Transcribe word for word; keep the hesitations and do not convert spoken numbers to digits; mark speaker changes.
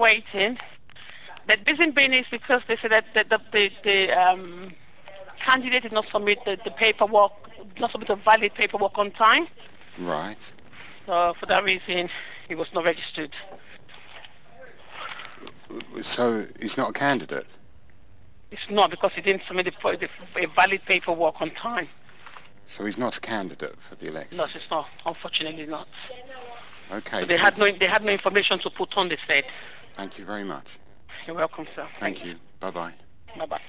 Speaker 1: waiting. The reason being is because they said that the, the, the, the um, candidate did not submit the, the paperwork, did not submit the valid paperwork on time.
Speaker 2: Right.
Speaker 1: So for that reason, he was not registered.
Speaker 2: So he's not a candidate?
Speaker 1: It's not because he didn't submit the, the, a valid paperwork on time.
Speaker 2: So he's not a candidate for the
Speaker 1: No,
Speaker 2: election?
Speaker 1: it's not. Unfortunately not.
Speaker 2: Okay,
Speaker 1: So they
Speaker 2: thank
Speaker 1: had
Speaker 2: you.
Speaker 1: no they had no information to put on the said.
Speaker 2: Thank you very much.
Speaker 1: You're welcome, sir.
Speaker 2: Thank
Speaker 1: Thanks.
Speaker 2: you. Bye-bye.
Speaker 1: Bye bye.